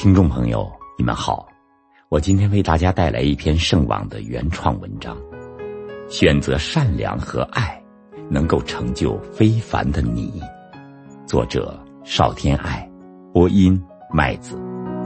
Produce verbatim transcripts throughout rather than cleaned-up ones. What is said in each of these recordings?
听众朋友，你们好，我今天为大家带来一篇圣网的原创文章，选择善良和爱，能够成就非凡的你。作者邵天爱，播音麦子。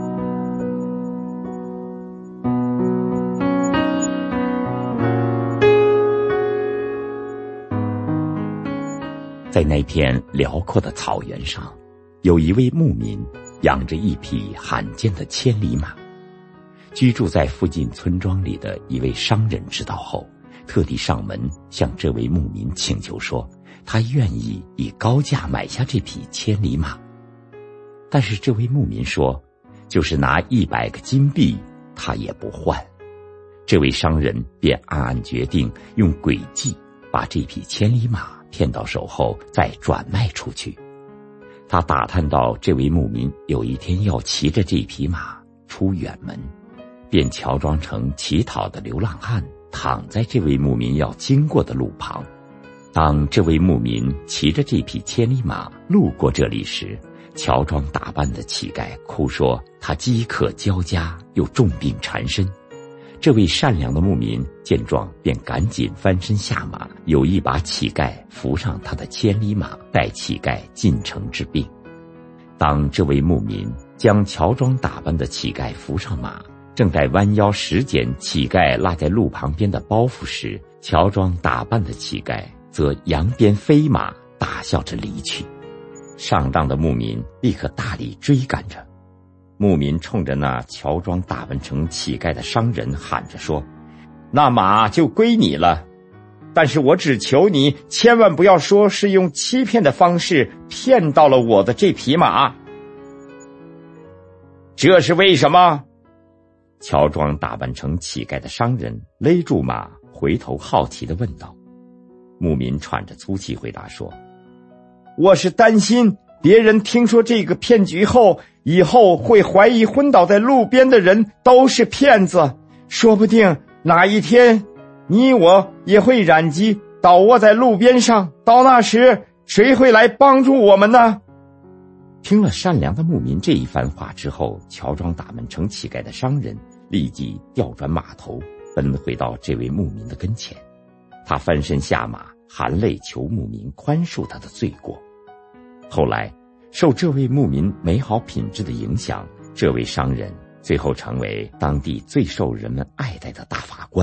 在那片辽阔的草原上，有一位牧民养着一匹罕见的千里马。居住在附近村庄里的一位商人知道后，特地上门向这位牧民请求说，他愿意以高价买下这匹千里马。但是这位牧民说，就是拿一百个金币他也不换。这位商人便暗暗决定用诡计把这匹千里马骗到手后再转卖出去。他打探到这位牧民有一天要骑着这匹马出远门，便乔装成乞讨的流浪汉，躺在这位牧民要经过的路旁。当这位牧民骑着这匹千里马路过这里时，乔装打扮的乞丐哭说他饥渴交加，又重病缠身。这位善良的牧民见状，便赶紧翻身下马，有意把乞丐扶上他的千里马，带乞丐进城治病。当这位牧民将乔装打扮的乞丐扶上马，正在弯腰拾捡乞丐落在路旁边的包袱时，乔装打扮的乞丐则扬鞭飞马，大笑着离去。上当的牧民立刻大力追赶着。牧民冲着那乔装打扮成乞丐的商人喊着说，那马就归你了，但是我只求你千万不要说是用欺骗的方式骗到了我的这匹马。这是为什么？乔装打扮成乞丐的商人勒住马，回头好奇地问道。牧民喘着粗气回答说，我是担心别人听说这个骗局后，以后会怀疑昏倒在路边的人都是骗子，说不定哪一天你我也会染疾倒卧在路边上，到那时谁会来帮助我们呢？听了善良的牧民这一番话之后，乔装打扮成乞丐的商人立即调转马头，奔回到这位牧民的跟前。他翻身下马，含泪求牧民宽恕他的罪过。后来受这位牧民美好品质的影响，这位商人最后成为当地最受人们爱戴的大法官。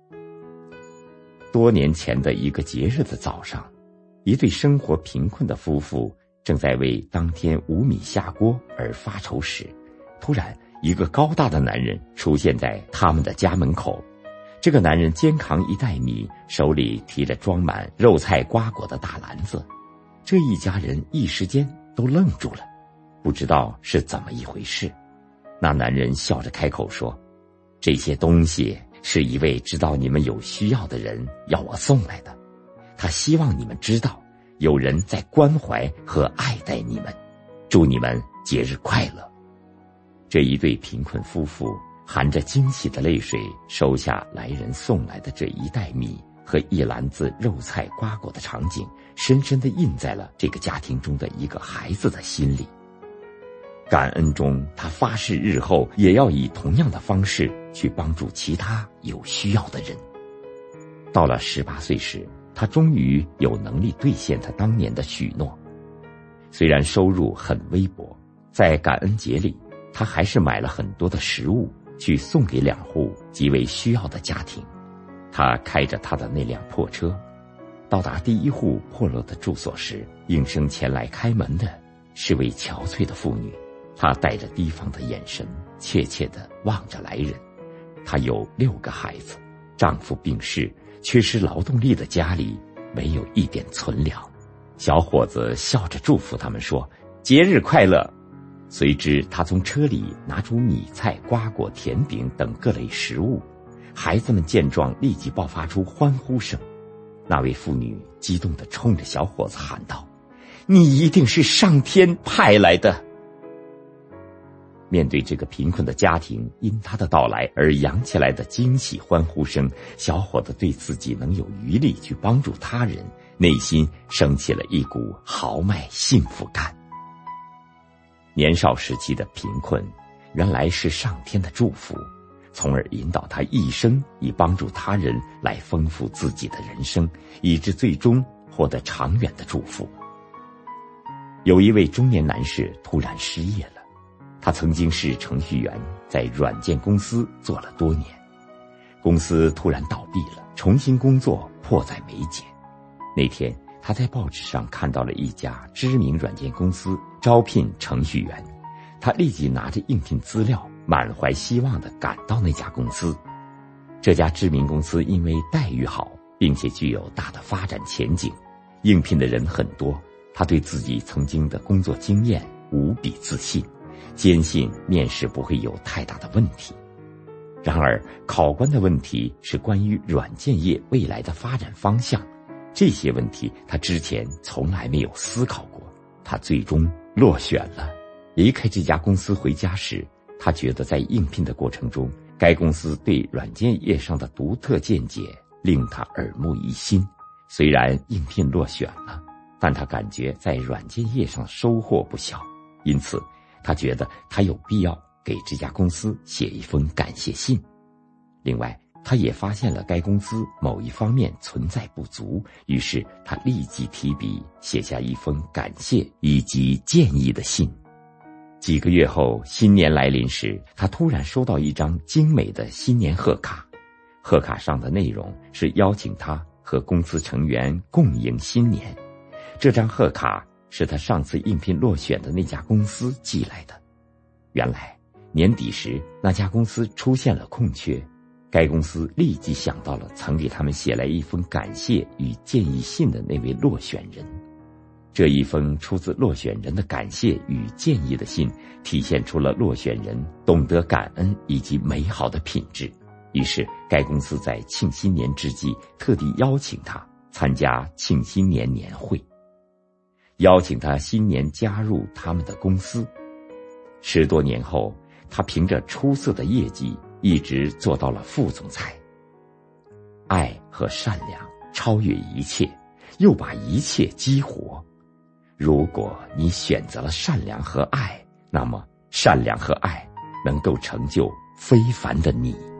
多年前的一个节日的早上，一对生活贫困的夫妇正在为当天无米下锅而发愁时，突然一个高大的男人出现在他们的家门口。这个男人肩扛一袋米，手里提着装满肉菜瓜果的大篮子。这一家人一时间都愣住了，不知道是怎么一回事。那男人笑着开口说，这些东西是一位知道你们有需要的人要我送来的，他希望你们知道有人在关怀和爱戴你们，祝你们节日快乐。这一对贫困夫妇含着惊喜的泪水收下来人送来的这一袋米和一篮子肉菜瓜果的场景，深深地印在了这个家庭中的一个孩子的心里。感恩中，他发誓日后也要以同样的方式去帮助其他有需要的人。到了十八岁时，他终于有能力兑现他当年的许诺。虽然收入很微薄，在感恩节里，他还是买了很多的食物去送给两户极为需要的家庭。他开着他的那辆破车，到达第一户破落的住所时，应声前来开门的是位憔悴的妇女。她带着提防的眼神，怯怯地望着来人。她有六个孩子，丈夫病逝，缺失劳动力的家里没有一点存粮。小伙子笑着祝福他们说，节日快乐。随之他从车里拿出米菜瓜果甜饼等各类食物，孩子们见状立即爆发出欢呼声。那位妇女激动地冲着小伙子喊道，你一定是上天派来的。面对这个贫困的家庭因他的到来而扬起来的惊喜欢呼声，小伙子对自己能有余力去帮助他人，内心升起了一股豪迈幸福感。年少时期的贫困原来是上天的祝福，从而引导他一生以帮助他人来丰富自己的人生，以致最终获得长远的祝福。有一位中年男士突然失业了，他曾经是程序员，在软件公司做了多年，公司突然倒闭了，重新工作迫在眉睫。那天他在报纸上看到了一家知名软件公司招聘程序员，他立即拿着应聘资料，满怀希望地赶到那家公司。这家知名公司因为待遇好，并且具有大的发展前景，应聘的人很多。他对自己曾经的工作经验无比自信，坚信面试不会有太大的问题。然而，考官的问题是关于软件业未来的发展方向，这些问题他之前从来没有思考过。他最终落选了。离开这家公司回家时，他觉得在应聘的过程中，该公司对软件业上的独特见解令他耳目一新。虽然应聘落选了，但他感觉在软件业上收获不小，因此他觉得他有必要给这家公司写一封感谢信。另外，他也发现了该公司某一方面存在不足，于是他立即提笔写下一封感谢以及建议的信。几个月后，新年来临时，他突然收到一张精美的新年贺卡，贺卡上的内容是邀请他和公司成员共迎新年。这张贺卡是他上次应聘落选的那家公司寄来的。原来年底时，那家公司出现了空缺，该公司立即想到了曾给他们写来一封感谢与建议信的那位落选人。这一封出自落选人的感谢与建议的信，体现出了落选人懂得感恩以及美好的品质。于是该公司在庆新年之际，特地邀请他参加庆新年年会，邀请他新年加入他们的公司。十多年后，他凭着出色的业绩一直做到了副总裁。爱和善良超越一切，又把一切激活。如果你选择了善良和爱，那么善良和爱能够成就非凡的你。